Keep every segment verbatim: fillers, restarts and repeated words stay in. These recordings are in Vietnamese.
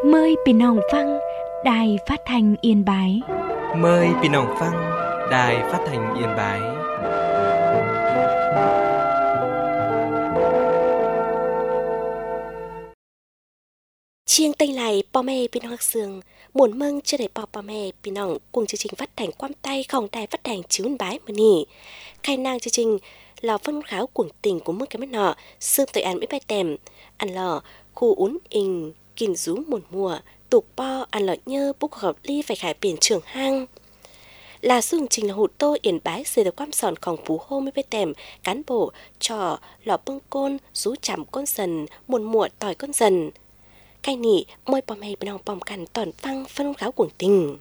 Mờiพี่น้องฟังđài phát thanh Yên Bái. Mời พี่น้องฟัง Đài Phát thanh Yên Bái. Chiêng tây lại bò mẹพี่น้องsương muốn mừng chưa để bò bò mẹพี่น้องcùng chương trình phát thanh quam tay không đài phát thanh chiếu Yên Bái mà nỉ. Khai năng chương trình là phân kháo cuồng tình của mưa cái mắt nọ sương tới ăn mấy bài tèm ăn lò khu uốn ình kìn rú một mùa tục bo ăn lọ nhơ bốc hợp ly phải khải biển trường hang là xương trình là hụt tô Yên Bái xây được quam sònของphú hô mấy bài tèm cán bộ trò lọ bưng côn rú chạm con dần một mùa tỏi con dần cái nỉ môi bò mẹ bên ông bòm cằn toàn phăng phân kháo cuồng tình.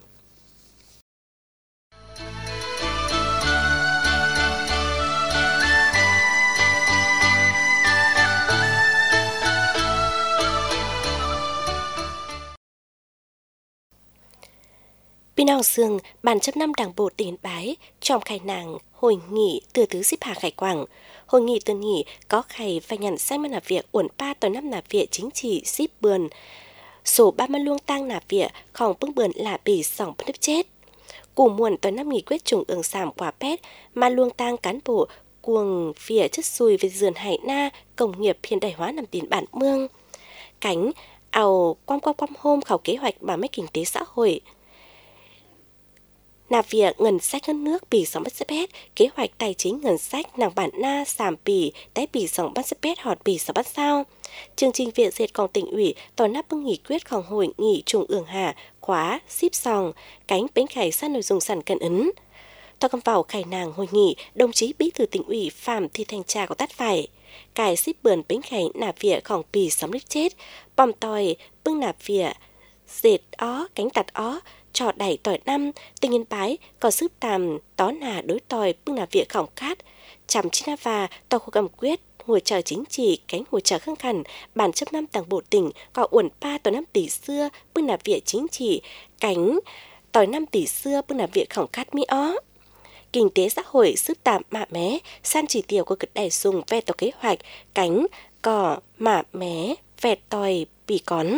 Bên ông sương bàn chấp năm đảng bộ tỉnh Yên Bái trong khai nàng hội nghị từ tứ xếp hạ khải quảng. Hội nghị từ nghỉ có khải và nhận sang làm việc uẩn ba tới năm nạp việc chính trị xếp bườn. Số ba mươi luông tăng nạp việc không bưng bườn là bị sòng bất chết. Củ muộn tới năm nghị quyết trùng ương giảm quả pét mà luông tăng cán bộ cuồng phía chất xùi về dườn hải na công nghiệp hiện đại hóa nằm tiền bản mương. Cánh ảo quam quam quam hôm khảo kế hoạch bảo mấy kinh tế xã hội. Nạp việc ngân sách ngân nước bị sóng bắt bét, kế hoạch tài chính ngân sách nàng bản na giảm bì tái bị sóng bắt bét họt bị sóng bắt sao. Chương trình viện dệt còn tỉnh ủy tỏ nắp bưng nghị quyếtของhội nghị trùng ương hà khóa ship sòng cánh bến khải sát nội dung sản cận ấn. Tòa cầm vào khải nàng hội nghị đồng chí bí thư tỉnh ủy Phạm Thị Thanh Trà có tắt phải. Cải ship bườn bến khải nạp việcของbì sóng lít chết, bom tòi bưng nạp việc dệt ó cánh tạt ó trò đẩy tỏi năm tình Yên Bái có sức tàm tó nà đối tỏi bưng là việc khổng khát chằm chi na và tòa khu cầm quyết ngồi chờ chính trị cánh ngồi chờ khăng khẩn bản chấp năm đảng bộ tỉnh có uẩn ba tỏi năm tỷ xưa bưng là việc chính trị cánh tỏi năm tỷ xưa bưng là việc khổng khát mi ó kinh tế xã hội sức tạm mạ mé san chỉ tiêu của cực đẩy dùng ve tàu kế hoạch cánh cỏ mạ mé vẹt tỏi bì cón.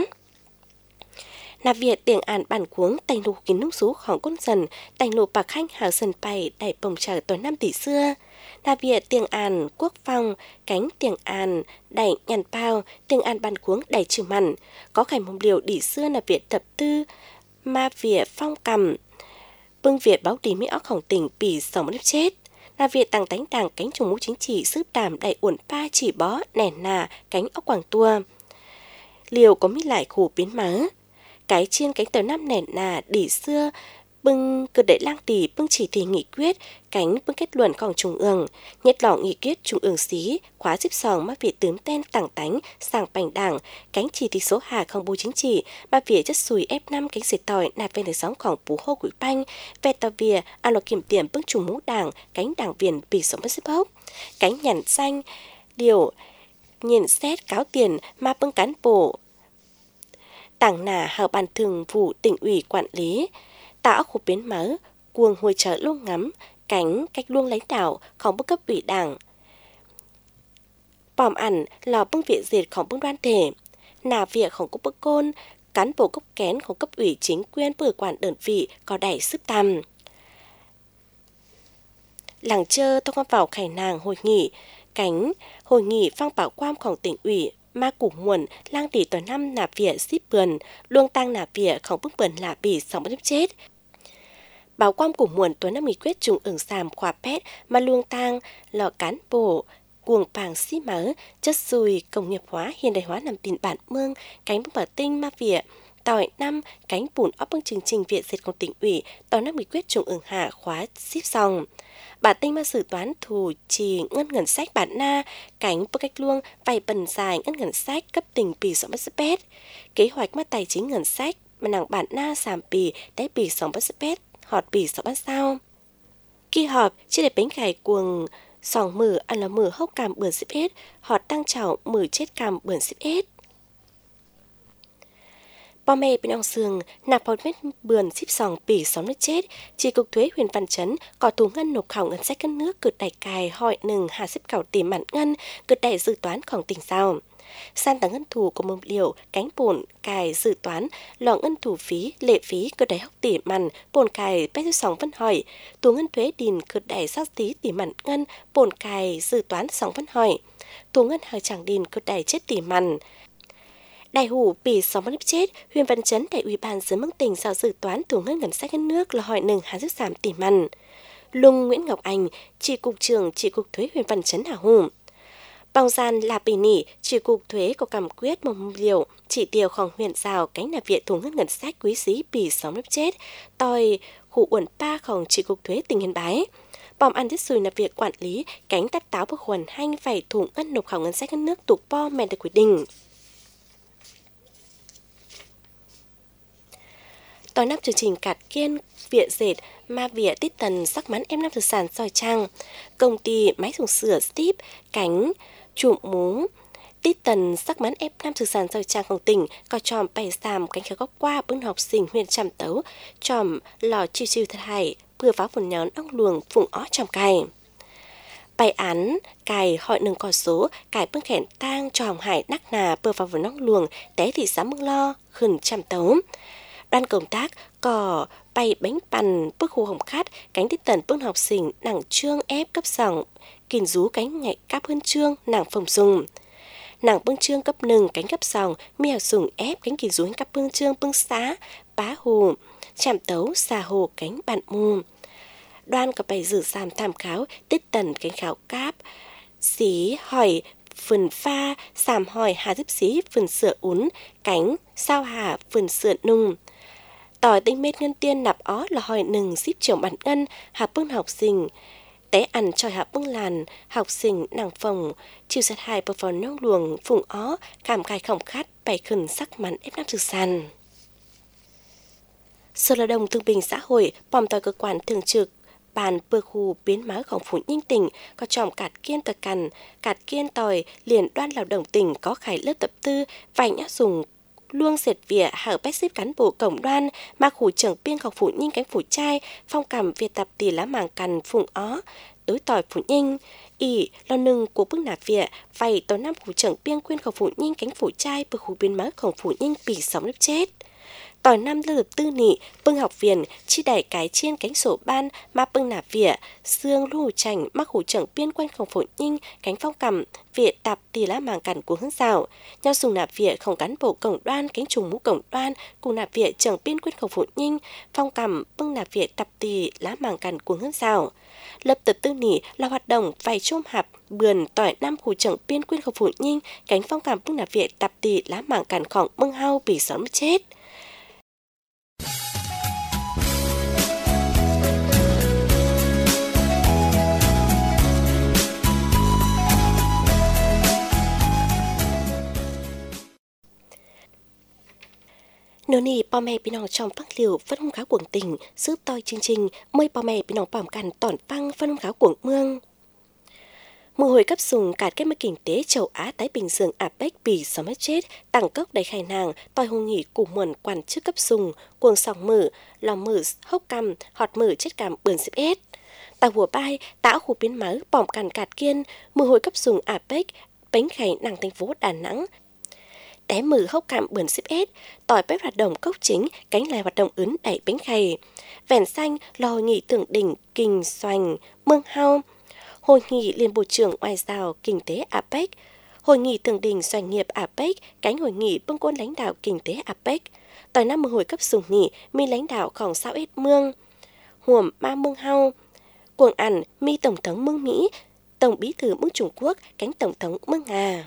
Nạp việc tiền án bản cuống tành lục kín nông sốของcon dần tành lục bạc khanh hào sân bày đẩy bồng trở tuần năm tỷ xưa. Nạp việc tiền án quốc phòng cánh tiền án đẩy nhàn bao tiền án bản cuống đẩy trừ mặn có khải mông liều đỉ xưa nạp việc tập tư ma việc phong cầm bưng việc báo đi mỹ ócของtỉnh bỉ sống nếp chết. Nạp việc tăng tánh đảng cánh trùng mũ chính trị sứ đàm đẩy uẩn pa chỉ bó nẻn nà cánh óc quảng tua liều có mít lại khủ biến má cái chiên cánh tờ năm nền nà đỉ xưa bưng cực đệ lang tỷ bưng chỉ thị nghị quyết cánh bưng kết luậnของtrung ương nhất lọ nghị quyết trung ương xí khóa xếp sòng mà việc tướng tên tảng tánh sàng bành đảng cánh chỉ thị số hà không bố chính trị mà việc chất sùi ép năm cánh xịt tỏi nạp về đời sốngของphú hô quỷ banh về tàu vìa ăn lọ kiểm điểm bưng trùng mũ đảng cánh đảng viên bị sống bất xếp hốc cánh nhằn xanh điều nhìn xét cáo tiền mà bưng cán bộ tảng nà hào bàn thường vụ tỉnh ủy quản lý tạo khu biến mở cuồng hồi trở luôn ngắm cánh cách luôn lãnh đạoของbức cấp ủy đảng bòm ảnh lò bưng viện diệtของbưng đoan thể nà việcของcục bức côn cán bộ cấp kénของcấp ủy chính quyền bừa quản đơn vị có đẩy sức tầm làng chơ tôi có vào khải nàng hội nghị cánh hội nghị phang bảo quamของtỉnh ủy mà củ muộn lang tỷ tỏi năm nạp việc ship bườn luông tăng nạp việcของbức bườn là bị sóng bất chết báo quam củ muộn tối năm nghị quyết trùng ương sàm khóa pét mà luông tăng lò cán bộ cuồng pàng xí mớ chất xùi công nghiệp hóa hiện đại hóa nằm tiền bản mương cánh bức bảo tinh ma việc tỏi năm cánh bùn ấp bưng chương trình viện dệt của tỉnh ủy tối năm nghị quyết trùng ương hạ khóa ship xong bà tinh mà dự toán thủ trì ngân ngân sách bản na cánh bức cách luông vay bần dài ngân ngân sách cấp tỉnh bì sóng bất bét kế hoạch mất tài chính ngân sách mà nàng bản na giảm bì đáy bì sóng bất bét họt bì sóng bất sao kỳ họp chỉ để bánh khải cuồng sòng mử ăn là mử hốc càm bươn xếp ết họt tăng chảo mử chết càm bươn xếp ết bò mẹ bên ông sương nạp hột mét bườn ship sòng bỉ xóm nước chết chỉ cục thuế huyện Văn Chấn có thủ ngân nộp khảo ngân sách cân nước cực đẩy cài hỏi nừng hà xếp khảo tìm mặn ngân cực đẩy dự toánของtỉnh sao San tầng ngân thủ của mầm liều, cánh bổn, cài dự toán, lò ngân thủ phí, lệ phí, cơ đáy học tỉ mặn, bổn cài bách sóng văn hỏi, tù ngân thuế đình cơ đáy sát tí tỉ mặn ngân, bổn cài dự toán sóng văn hỏi, tù ngân hỏi chẳng đình cơ đáy chết tỉ mặn. Đại hủ bị sóng văn chết, Huyền Văn Chấn đại ủy ban dưới mức tỉnh giao dự toán tù ngân ngân sách ngân nước là hỏi nừng hà giúp giảm tỉ mặn. Lung Nguyễn Ngọc Anh, chỉ cục trưởng chỉ cục thuế Huyền Văn Chấn hả hùng. Bong gian là bì nỉ, chỉ cục thuế có cảm quyết một liều, chỉ tiêuของhuyện rào cánh là viện thủ ngân ngân sách quý sĩ bị sóng lớp chết, tòi khu uẩn paของchỉ cục thuế tỉnh Yên Bái. Bom ăn thiết xùi là việc quản lý, cánh tắt táo bức huẩn hanh phải thủ ngân nộp khảo ngân sách ngân nước tục po mẹ được quyết định. Tòa năm chương trình cạt kiên viện dệt ma vỉa tít tần sắc mắn em năm thực sản soi trang, công ty máy dùng sửa Steve cánh trụm mú tít tần sắc mắn ép năm thực sản soi trangของtỉnh có tròm bày xàm cánh khởi góc qua bưng học sinh huyện trầm tấu tròm lò chiêu chiêu thật hại vừa phá phần nhón ong luồng phụng ó tròm cày bài án cài hỏi nâng có số cài bưng khẻn tang tròm hải đắc nà vừa phá phần ong luồng té thị xã mưng lo khẩn trầm tấu. Đoàn công tác có bay bánh bàn bức hồ hồng khát cánh tít tần bưng học sinh nàng trương ép cấp sòng kìn rú cánh ngại cáp hơn trương nàng phòng dùng nàng bưng trương cấp nừng cánh cấp sòng mi học sùng ép cánh kìn rú cáp bưng trương bưng xá bá hồ chạm tấu xà hồ cánh bạn mù. Đoàn có bay dự giảm tham khảo tít tần cánh khảo cáp xí hỏi phần pha sàm hỏi hà giúp xí phần sửa ún cánh sao hà phần sửa nung. Tỏi tinh mết ngân tiên nạp ó là hỏi nừng xíp trưởng bản ngân hạ bưng học sinh té ăn tròi hạ bưng làn học sinh nàng phòng chiều sát hại bờ vào nông luồng phùng ó cảm cài khổng khát bày khẩn sắc mắn ép năm thực sàn. Sở lao động thương binh xã hội bòm tòi cơ quan thường trực bàn bơ khu biến máuของphủ Ninh tỉnh có tròm cạt kiên tờ cằn cạt kiên tòi liền Đoàn lao động tỉnh có khải lớp tập tư vài nhã dùng luông diệt vỉa hở bách xếp cán bộ cổng Đoan mà khu trưởng biên học phủ Ninh cánh phủ trai phong cảm việt tập tỷ lá màng cằn phùng ó đối tỏi phủ Ninh ỉ lo nừng của bức nạp vỉa vầy tối năm khu trưởng biên quyên học phủ Ninh cánh phủ trai bờ khu biến máuของphủ Ninh bị sóng lớp chết. Tỏi năm lớp tư nị bưng học viện chi đẩy cái chiên cánh sổ ban mà bưng nạp vỉa xương lưu chành mắc hủ trưởng biên quanhของphủ Ninh cánh phong cầm vỉa tạp tỷ lá màng cằn của hướng rào nhau dùng nạp vỉa không cán bộ cổng Đoan cánh trùng mũ cổng Đoan cùng nạp vỉa trưởng biên quanhของphủ Ninh phong cầm bưng nạp vỉa tạp tỷ lá màng cằn của hướng rào. Lập tập tư nỉ là hoạt động vài chôm hạp bườn tỏi năm hủ trưởng biên quyênของphủ Ninh cánh phong cầm bưng nạp vỉa tạp tỷ lá màng cằnของbưng hao bị sóng chết. Nô nì bò mẹ bị nòng trong phát liều phân hung kháo quảng tỉnh giúp toi chương trình mời bò mẹ bị nòng bỏm cằn tỏn phăng phân hung kháo quảng mương. Mùa hồi cấp sùng cạt kết mất kinh tế châu Á Thái Bình Dương a pếch bị sóng mất chết tăng cốc đầy khai nàng toi hung nghỉ cùng muộn quản chức cấp sùng cuồng sòng mử lòng mử hốc cằm họt mử chết cằm bườn xếp ết. Tàu hùa bay táo khu biến máu bỏm cằn cạt kiên mùa hồi cấp sùng a pếch bánh khay nàng thành phố Đà Nẵng. Té mử hốc cạm bườn xếp ết, tỏi bếp hoạt động cốc chính, cánh lại hoạt động ướn đẩy bánh khay. Vẻn xanh là hội nghị thượng đỉnh kinh xoành, mương hao. Hội nghị liên bộ trưởng ngoại giao kinh tế a pếch. Hội nghị thượng đỉnh doanh nghiệp a pếch, cánh hội nghị bưng quân lãnh đạo kinh tế a pếch. Tỏi năm mùa hồi cấp sùng nhị, mi lãnh đạoของsao ết mương. Huồm ma mương hao. Cuồng ẩn, mi tổng thống mương Mỹ, tổng bí thư mương Trung Quốc, cánh tổng thống mương Nga.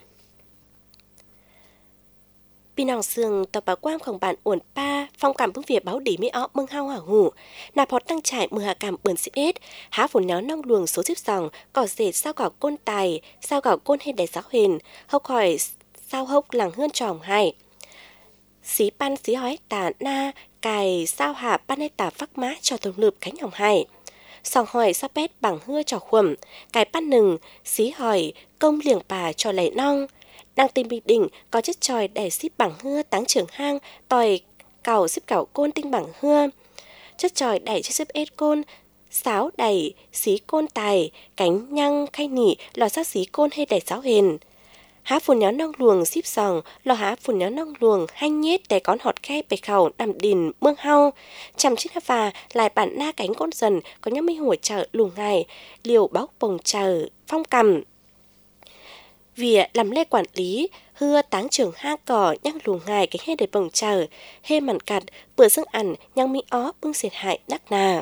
Bị nòng sương tàu báo quangของbản uẩn pa phong cảm bức việc báo đỉ mỹ ó mưng hao hảo hủ nạp họt tăng trải mưa hạ cảm bườn xịt ết há phủ néo nong luồng số xếp dòng cỏ dệt sao cỏ côn tài sao cỏ côn hay đầy giáo huyền hốc hỏi sao hốc làng hươn tròng hai xí pan xí hói tà na cài sao hạ pan hay tà phắc má cho tổng lượp cánh hồng hai sòng hỏi sao pét bằng hưa trò khuẩm cài pan nừng xí hỏi công liềng bà cho lầy nong. Đang tìm Bình Định có chất tròi để ship bằng hưa táng trưởng hang, tòi cào ship cào côn tinh bằng hưa. Chất tròi đẩy chất ship ết côn, sáo đẩy, xí côn tài, cánh nhăng, khay nỉ, lò sát xí côn hay đẩy sáo hền. há phun nhó nong luồng xíp sòng lo há phun nhó nong luồng hanh nhết để con họt khe bề khẩu nằm đìn mương hau chăm chiếc và lại bản na cánh con dần có nhóm mấy hồi chợ lùng ngày liều bóc bồng chờ phong cầm vì làm lê quản lý hưa táng trường ha cỏ nhăng lùng ngày cánh hết để bồng chờ hê mặn cặt bữa dương ẩn nhăng mi ó bưng xệt hại đắc nà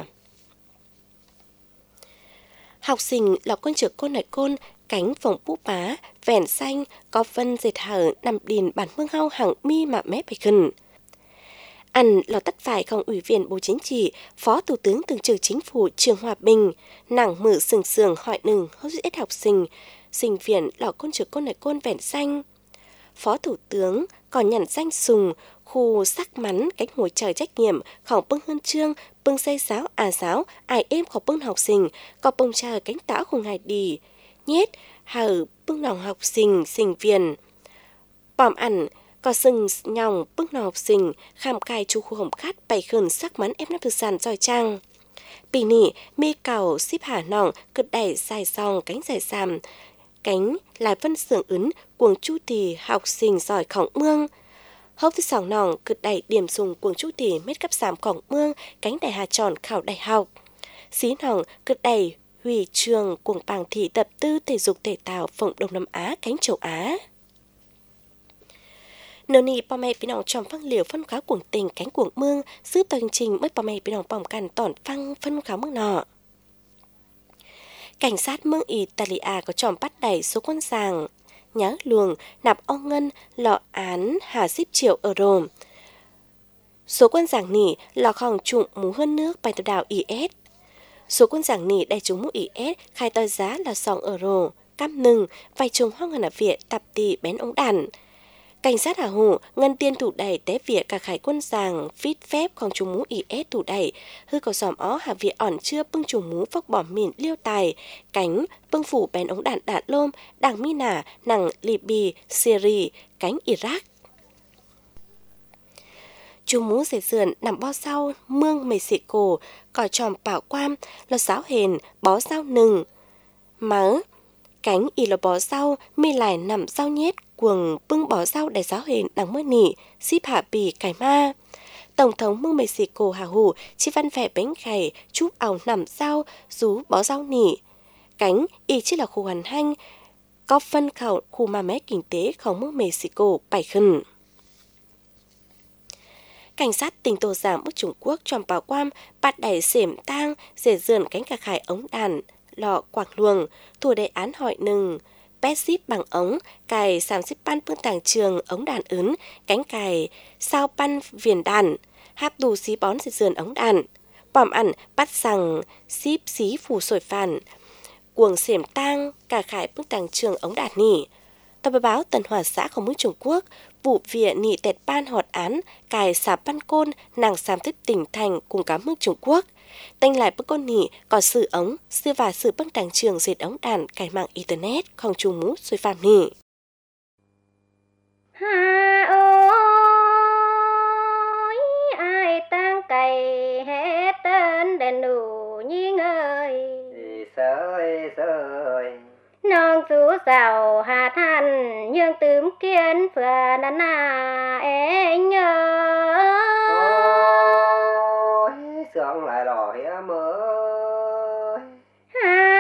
học sinh là con trưởng côn lại côn cánh vòng búp bá vẻn xanh có vân dệt hở nằm đìn bản mương hau hàng mi mà mép bạch khẩn ăn lò tắt phảiของủy viên Bộ Chính trị, Phó Thủ tướng Thường trực Chính phủ Trương Hòa Bình, nàng mở sừng sườn hỏi nừng hốt ít học sinh, sinh viên lò con trưởng côn lại côn vẻn xanh. Phó Thủ tướng còn nhận danh sùng khu sắc mắn cánh ngồi trời trách nhiệm khổng bưng hơn trương bưng xây giáo à giáo ai êm khổng bưng học sinh có bưng chờ cánh táo của ngài đi nhét hở bưng lòng học sinh sinh viên bòm ẩn có sừng nhòng bưng lòng học sinh khám cài chú khu hồng khát bày khẩn sắc mắn ép nắp thực sản giỏi trang bì nỉ mi cầu xíp hà nòng cực đẩy dài song cánh dài xàm cánh lại vân sưởng ứng cuồng chu thì học sinh giỏi khổng mương hốc thứ sòng nòng cực đẩy điểm dùng cuồng chu thì mết cấp giảm khổng mương cánh đại hà tròn khảo đại học xí nòng cực đẩy hủy trường cuồng bảng thị tập tư thể dục thể tạo phụng Đông Nam Á cánh châu Á nô nì bà mẹ bị nòng tròn phăng liều phân khá cuồng tình cánh cuồng mương giữ tòa hành trình mới bà mẹ bị nòng bỏng cằn tỏn phăng phân khá mương nọ cảnh sát mương Italia có tròm bắt đẩy số quân sàng nhớ luồng nạp o ngân lọ án hà ship triệu euro số quân giảng nỉ lọ khòng trụng mú hơn nước bài tập đảo i ét số quân giảng nỉ đại chúng mũ i ét khai toi giá là sòng euro cam nừng vài trùng hoang ngân ở viện tập tì bén ống đàn cảnh sát hà hủ ngân tiên thủ đẩy té việc cả khải quân giảng vít phép khòng trùng mũ i ét thủ đẩy hư cầu giòm ó hà viện ỏn chưa bưng trùng mũ phốc bỏ mìn liêu tài cánh bưng phủ bén ống đạn đạn lôm đảng mi nả nằng Libya Syria cánh Iraq trùng mũ dệt sườn nằm bo sau mương Mexico còi tròm bảo quam là giáo hền bó dao nừng mớ cánh y là bó rau mi lại nằm rau nhét cuồng bưng bó rau để giáo hền đằng mơ nỉ ship hạ bì cải ma tổng thống mương Mexico hà hủ chi văn vẻ bánh khày chúc ảo nằm rau rú bó rau nỉ cánh y chỉ là khu hoàn hanh có phân khẩu khu mà mé kinh tếของmương Mexico bảy khẩn cảnh sát tỉnh Tô Giang nước Trung Quốc tròn bảo quam bắt đẩy xểm tang dễ dườn cánh cà khải ống đàn lọ quảng luồng thủ đề án hỏi nừng pet ship bằng ống cài sàm ship pan phương tàng trường ống đàn ứng cánh cài sao pan viền đàn hạp đủ xí bón dệt dườn ống đàn bòm ẩn bắt rằng ship xí phủ sổi phản cuồng xểm tang cà khải phương tàng trường ống đàn nỉ tờ báo Tân Hòa xã của nước Trung Quốc vụ việc nỉ tẹt ban họt án cài xà pan côn nàng xàm tiếp tỉnh thành cùng cả nước Trung Quốc tanh lại bức con nỉ có sự ống sư và sự băng đảng trường dệt ống đàn cài mạng internet không trùng mũ xuôi phạm nỉ ha ôi ai tăng cày hết tên đèn nụ nhi ngơi sơi sơi non chú giàu hà than nhường tướm kiên phừa nà nà anh ơi sương lại đỏ hiếm ơi ha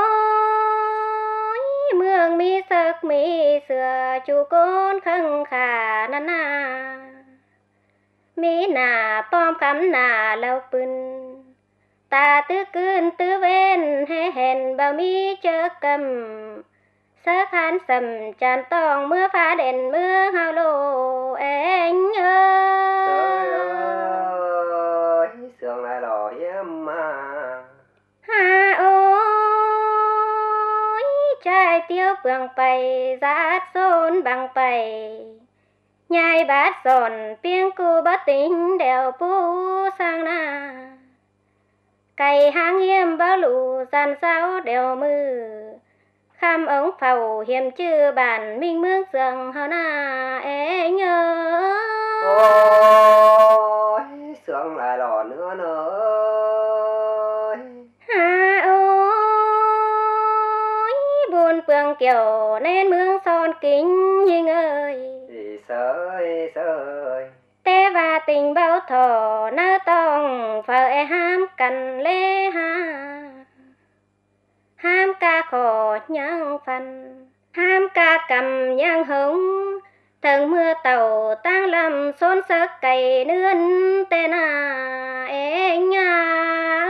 ôi mương mi sắc mi sửa chú côn khăng khả nà nà mi nà pom cắm nà lâu pưng ta tư cơn tư ven hay hèn bao mi chớ cầm sắc hán sầm tràn tòng mưa phá đèn mưa hao lô anh ơi sương lại đỏ hiếm mà ha ôi trai tiêu phường bày giác xôn bằng bày nhai bát giòn tiếng cu bất tính đều pu sang na cày hang hiêm báo lù gian sao đều mư kham ống phàu hiểm chư bản minh mương giường hao na anh ơi ôi sương lại đỏ nữa nữa ha ôi buồn phường bằng kiểu nên mương son kính nhìn ơi thì sơi sơi tê và tình bao thọ nơ tòng phải ham cần lê ha ham ca khổ nhang phần ham ca cầm nhang hống thần mưa tàu tang lâm xôn sắc cày nươn tên à em à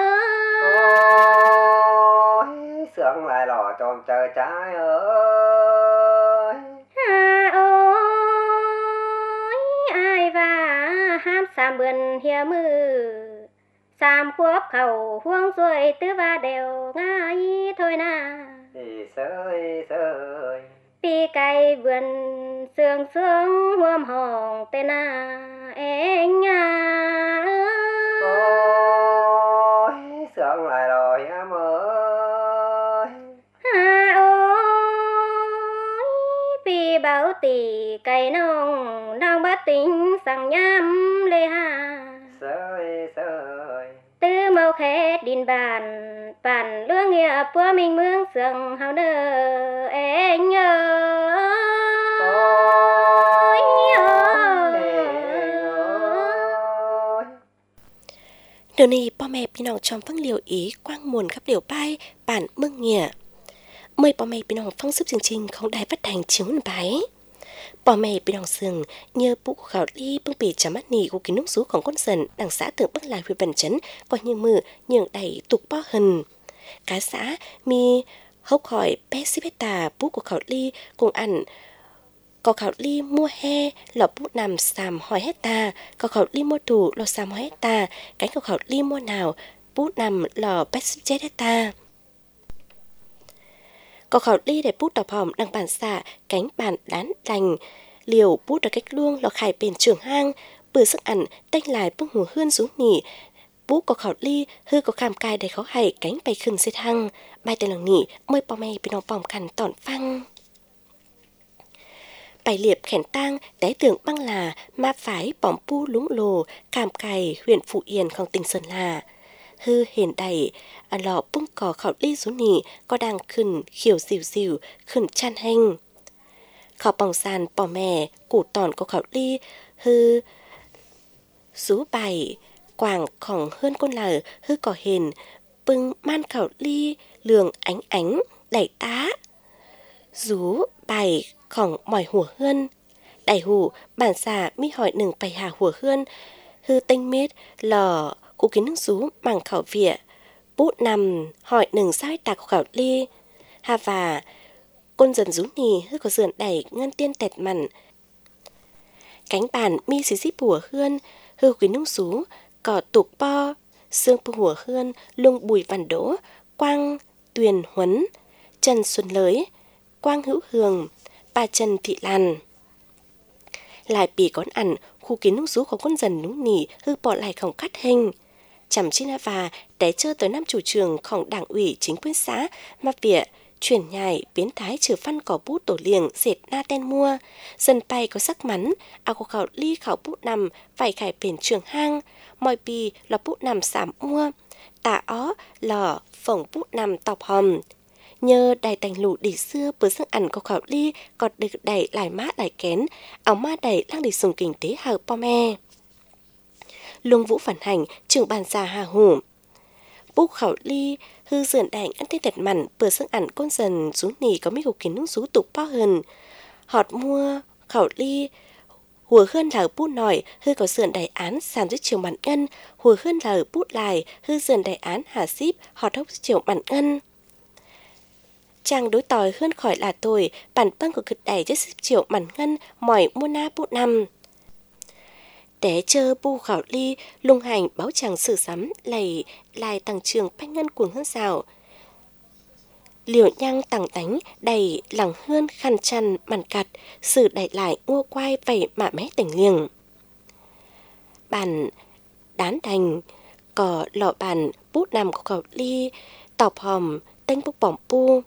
ôi sướng lại lò tròn trời trái ơi à ôi ai và ham sam bươn hiệp mư sam khuốc khẩu huông ruồi tứ va đều ngay thôi na thì sơi sơi pi cây vườn sương sương huom hồng tên à em à ôi sướng lại lò em ơi à ôi pi bảo tỷ cây nông đang bắt tính sang nhám lê ha sơi sơi tư mâu khé đình bàn bàn lương nghĩa của mình mương sương hào nơ em ơi Điều này bố mẹ bị nòng trong phân liều ý quang muồn khắp liều bay bản mương nghĩa. Mời bố mẹ bị nòng phong sức chương trình không đài phát hành chiếu bái. Bố mẹ bị nòng sừng nhờ bụ của khảo ly bưng bì chấm mắt nì của kính nút rúของcon dần đằng xã tượng bắc lại huyện Văn Chấn có như mưa nhường đẩy tục bó hần. Cá xã mi hốc hỏi bé xếp hết tà bú của khảo ly cùng ăn có khảo ly mua he lọ bút nằm xàm hỏi hết ta có khảo ly mua thủ lọ xàm hỏi hết ta cánh có khảo ly mua nào bút nằm lọ bét chết hết ta có khảo ly để bút đọc hòm đằng bản xạ cánh bản đán đành liều bút ở cách luông lọ khải bền trường hang bữa sức ăn tanh lại bưng hùa hươn rú nỉ bút có khảo ly hư có khám cai để khó hay cánh bay khưng xếp hăng bài tên lòng nỉ mời bò mày bị nó bòm khăn tỏn phăng bài liệp khẻn tang té tưởng băng là ma phái bỏm pu lúng lồ càm cày huyện Phụ Yên không tỉnh Sơn là hư hền đầy à lọ bung cỏ khảo ly rú nỉ có đang khẩn khiều dìu dìu khẩn chan hành khảo bỏng sàn bò mè củ tòn có khảo ly hư rú bài quảng khỏng hơn con lờ hư cỏ hền bưng man khảo ly lường ánh ánh đẩy tá rú bài khỏng mỏi hùa hươn đẩy hù bản xà mi hỏi nừng bày hà hùa hươn hư tinh mết lò cụ kiến nước rú bằng khảo vỉa bút nằm hỏi nừng sai tạc khảo ly hà và con dần rú nì hư có dườn đẩy ngân tiên tẹt mặn cánh bàn mi xí xíp hùa hươn hư kiến nước rú cỏ tục po xương bù hùa hươn lung bùi vằn đỗ quang tuyền huấn trần xuân lới quang hữu hường bà Trần Thị Lan lại bì con ăn khu kiến nước rú của con dần núng nỉ hư bỏ lại khổng cắt hình chằm trên và để chơi tới năm chủ trườngของđảng ủy chính quyền xã mà việc chuyển nhài biến thái trừ phân cỏ bút tổ liềng dệt na ten mua dần bay có sắc mắn ao của khảo ly khảo bút nằm phải khải bền trường hang mọi bì là bút nằm giảm mua tà ó lò phồng bút nằm tọc hòm nhờ đài tành lụ đi xưa bữa sức ăn có khảo ly còn được đẩy lại mát lại kén áo ma đẩy đang đi sùng kinh tế hờ po me luông vũ phản hành trưởng bàn già hà hủ bút khảo ly hư dườn đành ăn tê tẹt mặn bữa sức ăn con dần rú nỉ có mấy hộp kiến nước rú tục po hơn họt mua khảo ly hùa hơn là bút nổi hư có dườn đại án sàn dưới chiều bản ngân hùa hơn là bút lại hư dườn đại án hà ship họt hốc chiều bản ngân chàng đối tòi hơn khỏi là tôi bản băng của cực đẩy dưới ship chiều bản ngân mỏi mua na bút năm để chơ bu khảo ly lung hành báo chàng sử sắm lầy lại tăng trường bách ngân cuồng hơn rào liều nhang tàng đánh đầy lằng hơn khăn chăn màn cặt sử đẩy lại ngô quai vẩy mạ mé tỉnh liềng bàn đán đành cỏ lọ bàn bút nằm của khảo ly tọc hòm tênh bút bỏng pu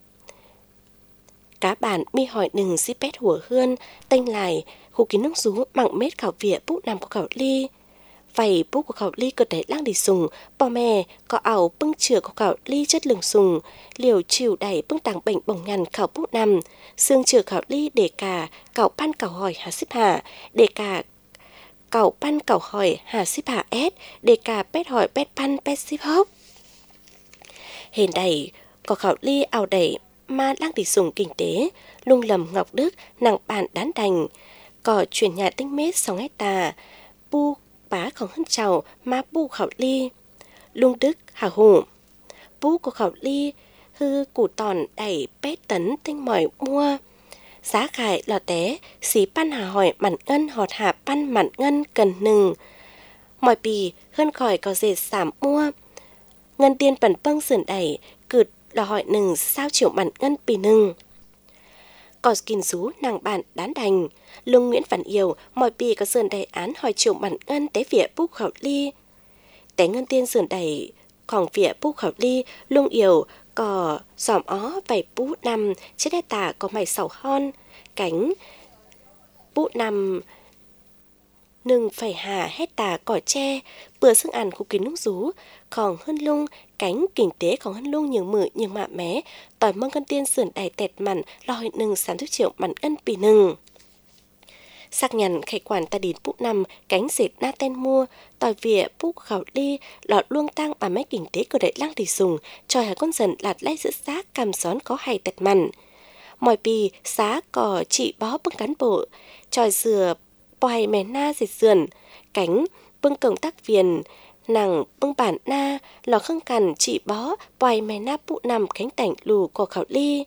cá bàn mi hỏi nừng xí pét hùa hươn tênh lại khu kín nước rú mặng mết khảo vỉa bút nằm của khảo ly vậy bố của khảo ly cơ để lang đi sùng, bò mẹ có ảo bưng chừa của khảo ly chất lường sùng, liều chịu đẩy bưng tàng bệnh bồng nhằn khảo bút nằm, xương chừa khảo ly để cả cậu pan cậu hỏi hà xếp hạ, để cả cậu pan cậu hỏi hà xếp hạ ép, để cả pet hỏi pet pan pet xếp hốc. Hên đầy có khảo ly ảo đẩy mà lang đi sùng kinh tế, lung lầm Ngọc Đức nàng bạn đán đành, có chuyển nhà tinh mết sóng hecta, bu bá không hơn chào mà bu khảo ly, lung Đức hà hủ, bu của khảo ly hư củ tòn đẩy pét tấn tinh mỏi mua, giá khải lò té xí pan hà hỏi mặn ngân họt hạ pan mặn ngân cần nừng, mọi bì hơn khỏi có dệt giảm mua, ngân tiên bẩn bâng sườn đẩy cựt là hỏi nừng sao triệu mặn ngân bì nừng. Có skin rú nàng bạn đán đành, lung Nguyễn Văn Yêu mọi bì có sườn đầy án hỏi triệu mặn ngân té vỉa búc khảo ly. Té ngân tiên sườn đầy còn vỉa búc khảo ly, lung Yêu có giòm ó vầy bú nằm, chết đe tả có mày sầu hon, cánh bú nằm nừng phải hà hết tà cỏ tre, bữa sức ăn khu kín nung rú, còn hơn lung, cánh kinh tế còn hơn lung nhường mự nhường mạ mé, tỏi mong cân tiên sườn đầy tẹt mặn, lo hội nừng sản thức triệu mặn ân bì nừng. Sắc nhằn khai quản ta đít bút nằm, cánh dệt na tên mua, tỏi vỉa bút khảo ly, lọt luông tăng bà mấy kinh tế của đại lang thì dùng, tròi hà con dần lạt lay giữa xác cầm xón có hay tẹt mặn. Mọi bì, xá cỏ chị bó bưng cán bộ, tròi dừa bòi mè na dệt sườn, cánh bưng công tác viền, nàng bưng bản na, lò khưng cằn chị bó, bòi mè na bụ nằm cánh tảnh lù của khảo ly.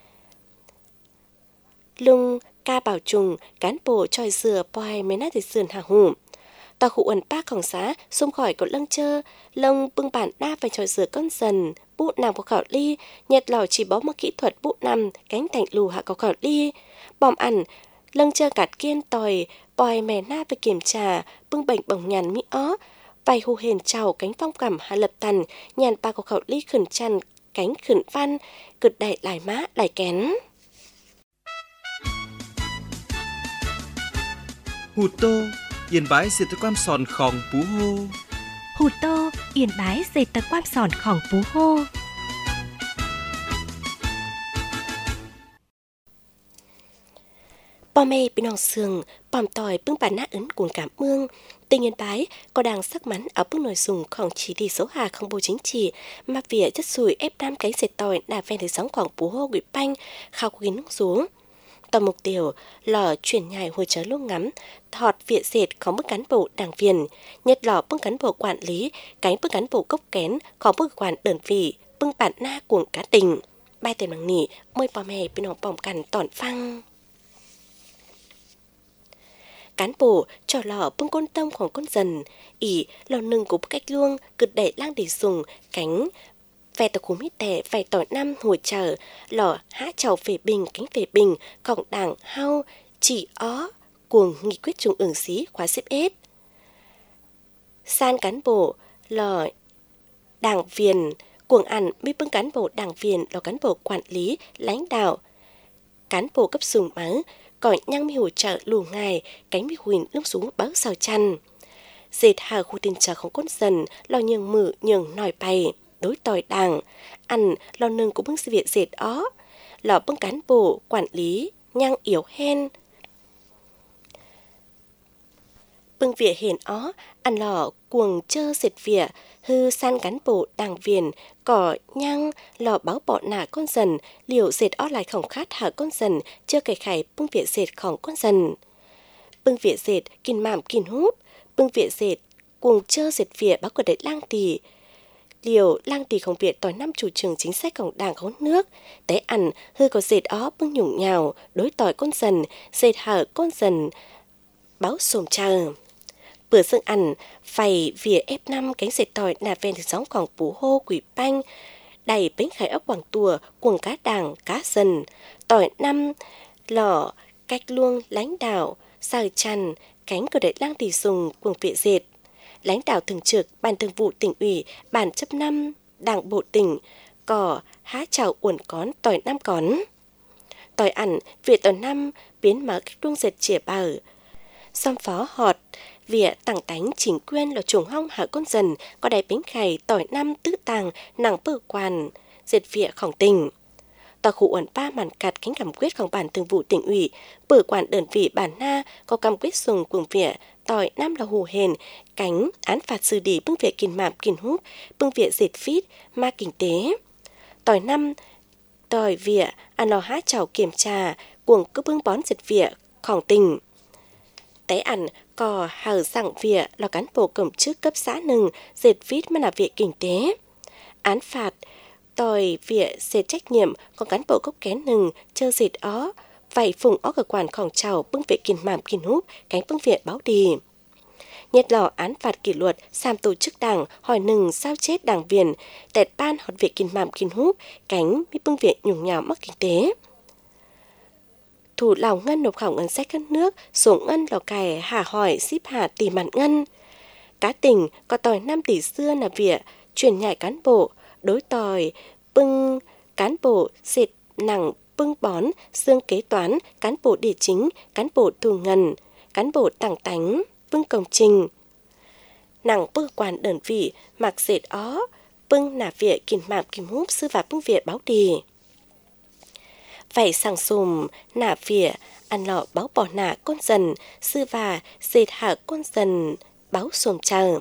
Lung ca bảo trùng, cán bộ tròi dừa bòi mè na dệt sườn hà hủ. Tàu khu ẩn bác khổng xá, xung khỏi có lăng chơ, lông bưng bản na phải tròi dừa con dần, bụ nằm của khảo ly, nhật lò chỉ bó một kỹ thuật bụ nằm, cánh tảnh lù hạ của khảo ly. Bòm ăn, lâng chơ cạt kiên tòi, bòi mè na phải kiểm tra, bưng bệnh bồng nhàn mỹ ó, vài hù hền trào cánh phong cảm hạ lập tần, nhàn ba của khẩu ly khẩn chăn, cánh khẩn văn, cực đẩy lại má lại kén. Hụt tô, yên bái diệt tơ quan sòn khòng bú hô. Hụt tô, yên bái dệt tơ quan sòn khòng bú hô. Bò mê bên nòng sườn, bòm tỏi bưng bản nát ấn cuồng cảm ương. Tình yên bái có đang sắc mắn ở bưng nội dùng khoảng chỉ đi số hà không bố chính trị, mà vỉa chất sùi ép nam cánh dệt tỏi nà ven thứ sống khoảng bú hô gửi banh, khao kín nước xuống. Toàn mục tiêu lò chuyển nhài hồi chớ lúc ngắm, thọt vỉa dệt có bức cán bộ đảng viên, nhật lò bưng cán bộ quản lý, cánh bưng cán bộ cốc kén, có bức quản đơn vị, bưng bản na cuồng cá tình. Bài tên bằng nỉ, mời bò mê bên nòng bòm cằn tỏn phăng. Cán bộ cho lò bưng con tôngของcon dần, ỉ lò nừng của cách luông, cực đẩy lang để dùng, cánh về tờ khúm hít tẻ, vài tỏi năm hồi chờ, lò há chào về bình, cánh về bình, cộng đảng hao, chỉ ó, cuồng nghị quyết trung ương xí khóa xếp ết. San cán bộ, lò đảng viên, cuồng ăn mới bưng cán bộ đảng viên, lò cán bộ quản lý, lãnh đạo, cán bộ cấp sùng máu, cõi nhang mi hỗ trợ lù ngài, cánh mi huỳnh lúc xuống báo sao chăn. Dệt hà khu tiền trợ không con dần, lo nhường mự nhường nòi bày, đối tỏi đảng, ăn lo nâng của bưng sự việc dệt ó, lò bưng cán bộ, quản lý, nhang yếu hen. Bưng vỉa hền ó, ăn lò cuồng chơ dệt vỉa, hư san cán bộ đảng viên, cỏ nhang lò báo bỏ nả con dần, liều dệt ó lại khổng khát hạ con dần, chưa kể khải bưng vỉa dệt khổng con dần. Bưng vỉa dệt kìn mảm kìn hút, bưng vỉa dệt cuồng chơ dệt vỉa báo của đại lang tỳ. Liều lang tỳ không viện tỏi năm chủ trương chính sáchของđảng có nước, tế ăn hư có dệt ó bưng nhủng nhào, đối tỏi con dần, dệt hở con dần, báo xồm chờ. Bữa dương ăn, phải vỉa ép năm cánh dệt tỏi nà ven thứ sóng khoảng bú hô quỷ banh, đầy bánh khải ốc quảng tùa, cuồng cá đảng, cá dần, tỏi năm, lò, cách luông, lãnh đạo, sao chăn, cánh của đại lang tỳ dùng, cuồng vỉa dệt. Lãnh đạo thường trực, ban thường vụ tỉnh ủy, ban chấp năm, đảng bộ tỉnh, cỏ, há chào uẩn cón, tỏi năm cón. Tỏi ăn, vỉa tỏi năm, biến mở cách luông dệt chỉa bờ. Xăm phó họt, Vỉa tảng tánh chính quyền là trùng hong hạ con dần, có đài bánh khải tỏi năm tứ tàng, nàng bơ quan, diệt vỉa khổng tình. Tòa khu uẩn ba màn cạt cánh cảm quyếtของbản thường vụ tỉnh ủy, bử quản đơn vị bản na có cam quyết dùng cùng vỉa, tỏi năm là hù hền, cánh án phạt xử lý bưng vỉa kìn mạm kìn húp, bưng vỉa dệt phít, ma kinh tế. Tỏi năm, tỏi vỉa, ăn lò hát chảo kiểm tra, cuồng cứ bưng bón dệt vỉa, khổng tình. Té ăn, có hở rằng vỉa là cán bộ cổng chức cấp xã nừng, dệt phít mà là vỉa kinh tế. Án phạt, tỏi vỉa dệt trách nhiệm, có cán bộ gốc kén nừng, chơ dệt ó, vậy phùng ó cơ quan khổng trào bưng vỉa kìn mạm kìn húp, cánh bưng vỉa báo đi. Nhật lò án phạt kỷ luật, xàm tổ chức đảng, hỏi nừng sao chết đảng viên, tẹt ban họt vỉa kìn mạm kìn húp, cánh mi bưng vỉa nhùng nhào mắc kinh tế. Thủ lão ngân nộp khảo ngân sách các nước, số ngân lò cài hà hỏi ship hà tỷ mạn ngân. Cá tỉnh có tỏi năm tỷ xưa là vỉa, chuyển nhại cán bộ, đối tỏi, bưng cán bộ, dệt nặng bưng bón, xương kế toán, cán bộ địa chính, cán bộ thù ngân, cán bộ tảng tánh, bưng công trình. Nặng bưng quản đơn vị, mặc dệt ó, bưng nà vỉa kìn mạm kìm húp sư và bưng vỉa báo đi. Vậy sang xùm, nà vỉa, ăn lọ báo bỏ nà con dần, sư và dệt hạ con dần, báo xùm chờ.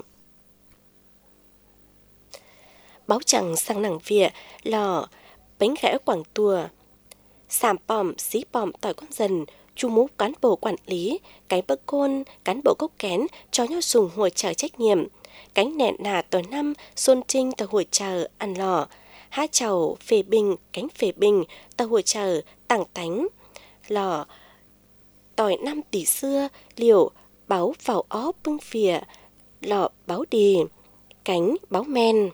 Báo chẳng sang nàng vỉa, lọ, bánh ghẽ quảng tùa. Sàm bòm, xí bòm tỏi con dần, chu mũ cán bộ quản lý, cánh bơ côn, cán bộ gốc kén, cho nhau dùng hồi chờ trách nhiệm. Cánh nẹn nà tỏi năm, xuân trinh tờ hồi chờ, ăn lọ. Há chầu, phê bình, cánh phê bình, tờ hồi chờ, tảng tánh. Lọ, tỏi năm tỷ xưa, liệu, báo vào ó bưng phìa, lọ báo đi, cánh báo men.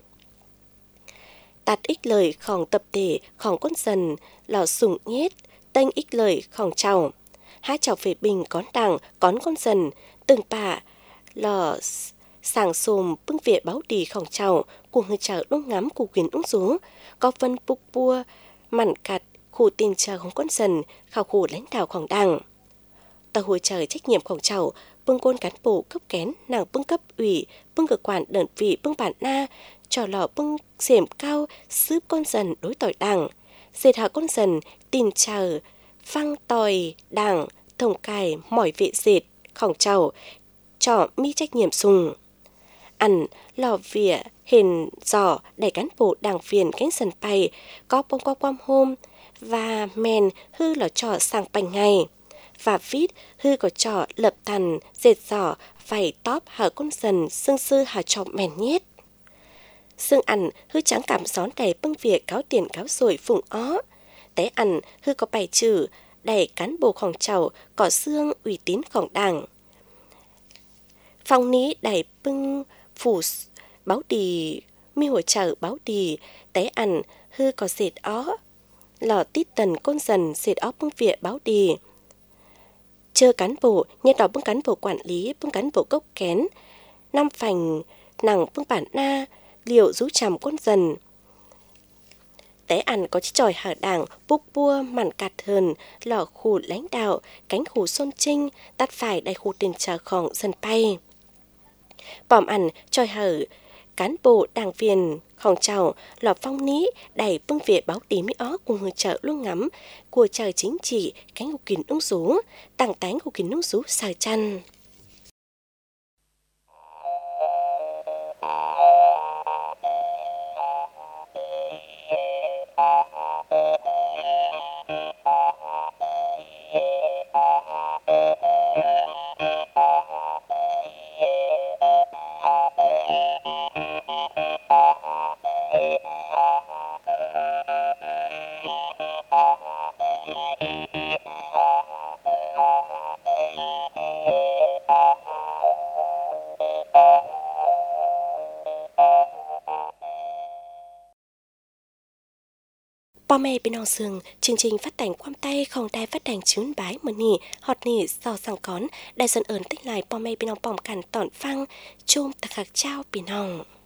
Tạt ích lời khổng tập thể, khổng con dần, lò sủng nhết, tênh ích lời khổng chào. Há chào phê bình cón đằng, cón con dần, từng bạ, lò sàng xồm bưng vỉa báo đi khổng chào, cùng hơi chào lúc ngắm của quyền ung rú, có vân bục bua, mặn cặt, khu tình chờ khổng con dần, khảo khủ lãnh đạo khổng đằng. Tờ hồi trời trách nhiệm khổng chào, bưng côn cán bộ cấp kén, nàng bưng cấp ủy, bưng cơ quan đơn vị bưng bản na, trò lò bưng xềm cao, xướp con dần đối tỏi đảng. Dệt hạ con dần, tin chờ, phăng tỏi đảng, thông cài, mỏi vệ dệt, khổng trào, trò mi trách nhiệm sùng. Ăn, lò vỉa, hền giỏ, đẩy cán bộ đảng viên cánh dần bay, có bông qua quam hôm, và men hư lò trò sang bành ngày. Và vít hư có trò lập tàn, dệt giỏ, vảy tóp hở con dần, xương sư hở trò mèn nhét. Xương ăn hư trắng cảm gión đầy bưng vỉa cáo tiền cáo rồi phùng ó. Té ăn hư có bài trừ, đầy cán bộ khổng trào, có xương uy tín khổng đảng. Phong ní đầy bưng phủ báo đi, mi hồi trở báo đi, té ăn hư có dệt ó. Lò tít tần con dần dệt ó bưng vỉa báo đi. Chơ cán bộ, nhét đó bưng cán bộ quản lý, bưng cán bộ gốc kén, năm phành, nặng bưng bản na, liệu rú chằm con dần. Té ăn có chiếc tròi hở đảng, búc bua, mặn cạt hờn, lò khủ lãnh đạo, cánh khủ xôn trinh, tắt phải đầy khủ tiền chờ khổng dần bay. Bòm ăn, tròi hở, cán bộ đảng viên, khổng trào, lò phong ní, đầy bưng vỉa báo tí mỹ ó cùng người chợ luôn ngắm, của trời chính trị, cánh hụt kín ung rú, tảng tánh hụt kín ung rú sài chăn. Bò mê bên hò sương, chương trình phát hành quam tay không đai phát hành chuyến bái mờ nỉ, họt nỉ do sang cón, đại dân ơn tích lại bò mê bên hò bỏng cằn tỏn phăng, chôm tạc hạc trao bên hòng.